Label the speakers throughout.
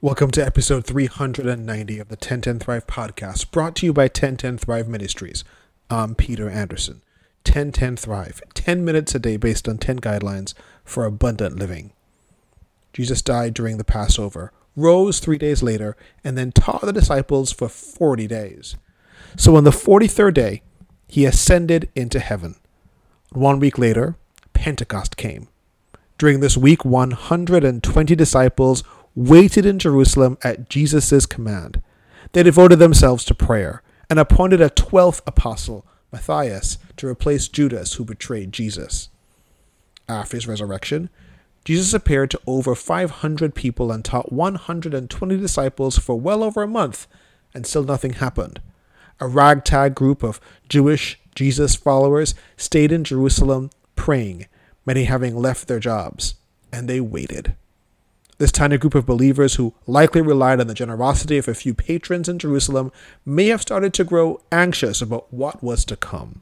Speaker 1: Welcome to episode 390 of the 1010 Thrive podcast, brought to you by 1010 Thrive Ministries. I'm Peter Anderson. 1010 Thrive, 10 minutes a day based on 10 guidelines for abundant living. Jesus died during the Passover, rose 3 days later, and then taught the disciples for 40 days. So on the 43rd day, he ascended into heaven. 1 week later, Pentecost came. During this week, 120 disciples waited in Jerusalem at Jesus' command. They devoted themselves to prayer and appointed a 12th apostle, Matthias, to replace Judas, who betrayed Jesus. After his resurrection, Jesus appeared to over 500 people and taught 120 disciples for well over a month, and still nothing happened. A ragtag group of Jewish Jesus followers stayed in Jerusalem praying, many having left their jobs, and they waited. This tiny group of believers, who likely relied on the generosity of a few patrons in Jerusalem, may have started to grow anxious about what was to come.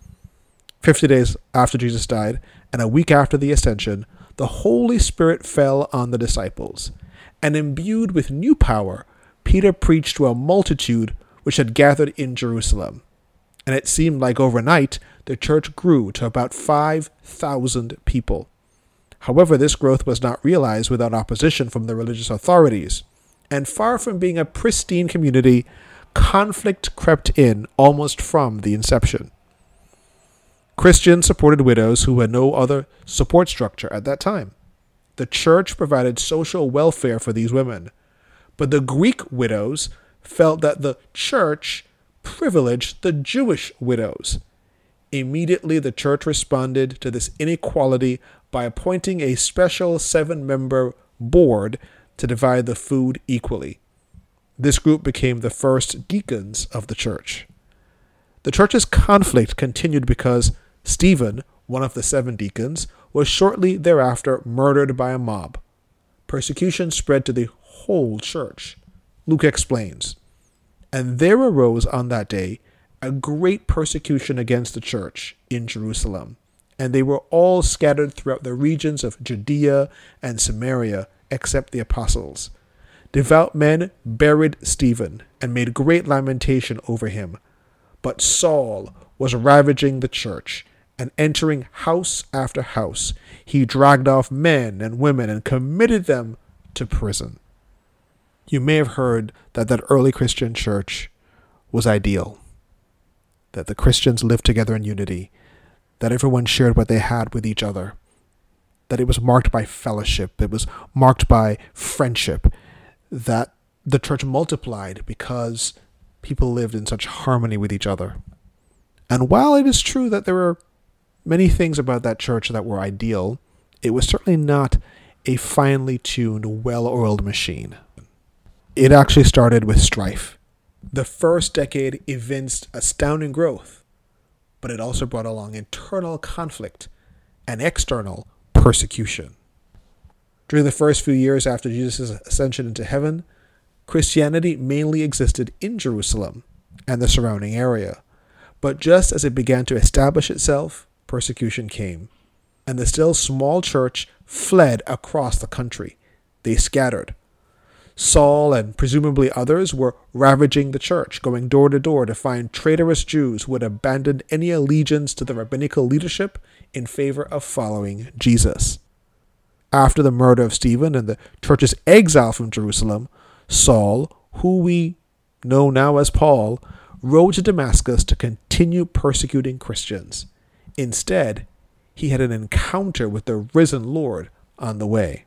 Speaker 1: 50 days after Jesus died, and a week after the ascension, the Holy Spirit fell on the disciples, and imbued with new power, Peter preached to a multitude which had gathered in Jerusalem. And it seemed like overnight, the church grew to about 5,000 people. However, this growth was not realized without opposition from the religious authorities, and far from being a pristine community, conflict crept in almost from the inception. Christians supported widows who had no other support structure at that time. The church provided social welfare for these women, but the Greek widows felt that the church privileged the Jewish widows. Immediately, the church responded to this inequality by appointing a special 7-member board to divide the food equally. This group became the first deacons of the church. The church's conflict continued because Stephen, one of the 7 deacons, was shortly thereafter murdered by a mob. Persecution spread to the whole church. Luke explains, "And there arose on that day a great persecution against the church in Jerusalem, and they were all scattered throughout the regions of Judea and Samaria, except the apostles. Devout men buried Stephen and made great lamentation over him. But Saul was ravaging the church, and entering house after house, he dragged off men and women and committed them to prison." You may have heard that early Christian church was ideal, that the Christians lived together in unity, that everyone shared what they had with each other, that it was marked by fellowship, it was marked by friendship, that the church multiplied because people lived in such harmony with each other. And while it is true that there were many things about that church that were ideal, it was certainly not a finely tuned, well-oiled machine. It actually started with strife. The first decade evinced astounding growth, but it also brought along internal conflict and external persecution. During the first few years after Jesus' ascension into heaven, Christianity mainly existed in Jerusalem and the surrounding area. But just as it began to establish itself, persecution came, and the still small church fled across the country. They scattered. Saul and presumably others were ravaging the church, going door to door to find traitorous Jews who had abandoned any allegiance to the rabbinical leadership in favor of following Jesus. After the murder of Stephen and the church's exile from Jerusalem, Saul, who we know now as Paul, rode to Damascus to continue persecuting Christians. Instead, he had an encounter with the risen Lord on the way.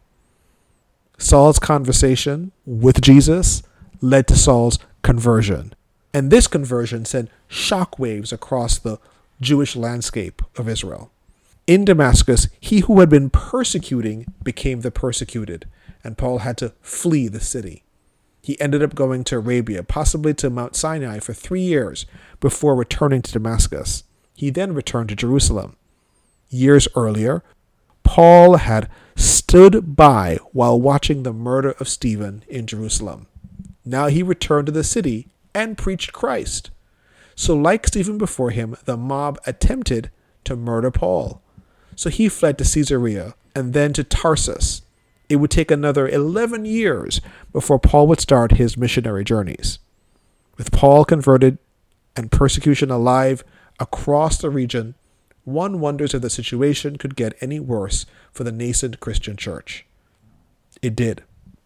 Speaker 1: Saul's conversation with Jesus led to Saul's conversion, and this conversion sent shockwaves across the Jewish landscape of Israel. In Damascus, he who had been persecuting became the persecuted, and Paul had to flee the city. He ended up going to Arabia, possibly to Mount Sinai, for 3 years before returning to Damascus. He then returned to Jerusalem. Years earlier, Paul had stood by while watching the murder of Stephen in Jerusalem. Now he returned to the city and preached Christ. So like Stephen before him, the mob attempted to murder Paul. So he fled to Caesarea and then to Tarsus. It would take another 11 years before Paul would start his missionary journeys. With Paul converted and persecution alive across the region, one wonders if the situation could get any worse for the nascent Christian church. It did.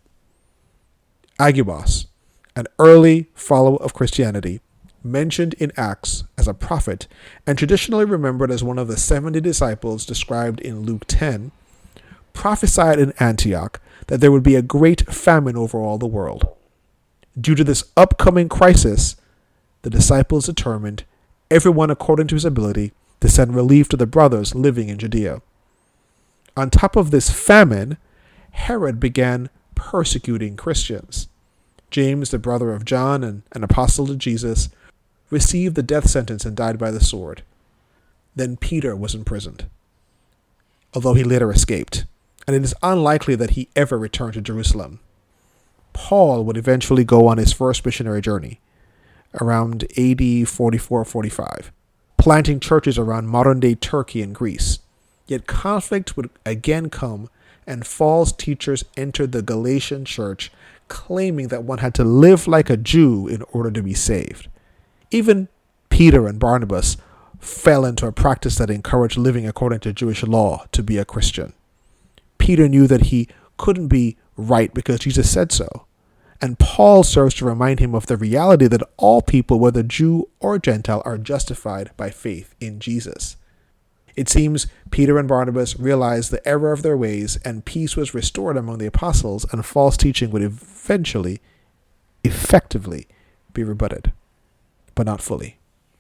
Speaker 1: Agabus, an early follower of Christianity, mentioned in Acts as a prophet and traditionally remembered as one of the 70 disciples described in Luke 10, prophesied in Antioch that there would be a great famine over all the world. Due to this upcoming crisis, the disciples determined, everyone according to his ability, to send relief to the brothers living in Judea. On top of this famine, Herod began persecuting Christians. James, the brother of John and an apostle to Jesus, received the death sentence and died by the sword. Then Peter was imprisoned, although he later escaped, and it is unlikely that he ever returned to Jerusalem. Paul would eventually go on his first missionary journey, around AD 44-45, planting churches around modern-day Turkey and Greece. Yet conflict would again come, and false teachers entered the Galatian church, claiming that one had to live like a Jew in order to be saved. Even Peter and Barnabas fell into a practice that encouraged living according to Jewish law to be a Christian. Peter knew that he couldn't be right because Jesus said so, and Paul serves to remind him of the reality that all people, whether Jew or Gentile, are justified by faith in Jesus. It seems Peter and Barnabas realized the error of their ways, and peace was restored among the apostles, and false teaching would eventually, effectively, be rebutted, but not fully.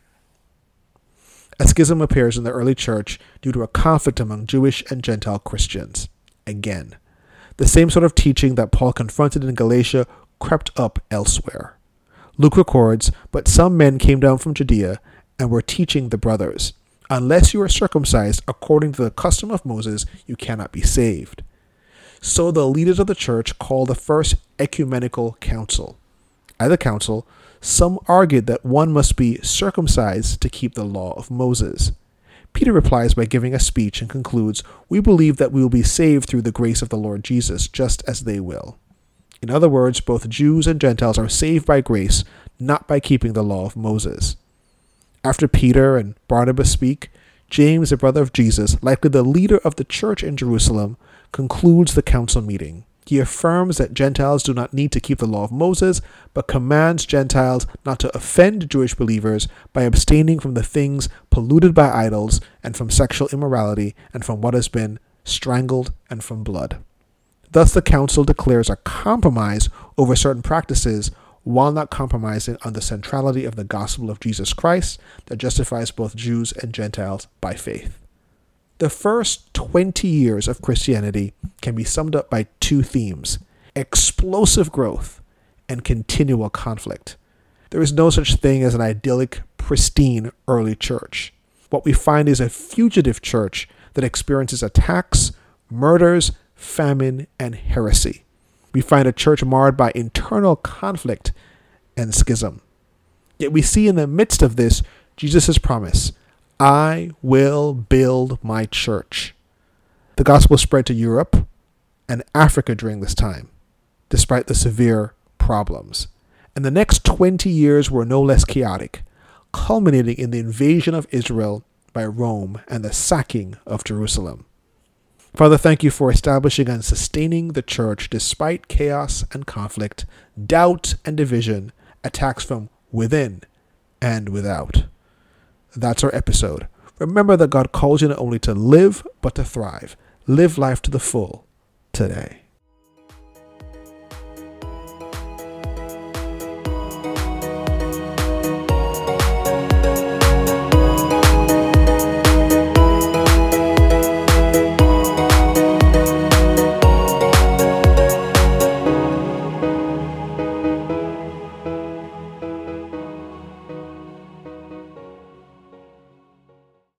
Speaker 1: A schism appears in the early church due to a conflict among Jewish and Gentile Christians. Again, the same sort of teaching that Paul confronted in Galatia crept up elsewhere. Luke records, "But some men came down from Judea and were teaching the brothers, unless you are circumcised according to the custom of Moses, you cannot be saved." So the leaders of the church called the first ecumenical council. At the council, some argued that one must be circumcised to keep the law of Moses. Peter replies by giving a speech and concludes, "We believe that we will be saved through the grace of the Lord Jesus, just as they will." In other words, both Jews and Gentiles are saved by grace, not by keeping the law of Moses. After Peter and Barnabas speak, James, the brother of Jesus, likely the leader of the church in Jerusalem, concludes the council meeting. He affirms that Gentiles do not need to keep the law of Moses, but commands Gentiles not to offend Jewish believers by abstaining from the things polluted by idols, and from sexual immorality, and from what has been strangled, and from blood. Thus the council declares a compromise over certain practices, while not compromising on the centrality of the gospel of Jesus Christ that justifies both Jews and Gentiles by faith. The first 20 years of Christianity can be summed up by two themes: explosive growth and continual conflict. There is no such thing as an idyllic, pristine early church. What we find is a fugitive church that experiences attacks, murders, famine, and heresy. We find a church marred by internal conflict and schism. Yet we see in the midst of this Jesus' promise, "I will build my church." The gospel spread to Europe and Africa during this time, despite the severe problems. And the next 20 years were no less chaotic, culminating in the invasion of Israel by Rome and the sacking of Jerusalem. Father, thank you for establishing and sustaining the church despite chaos and conflict, doubt and division, attacks from within and without. That's our episode. Remember that God calls you not only to live, but to thrive. Live life to the full today.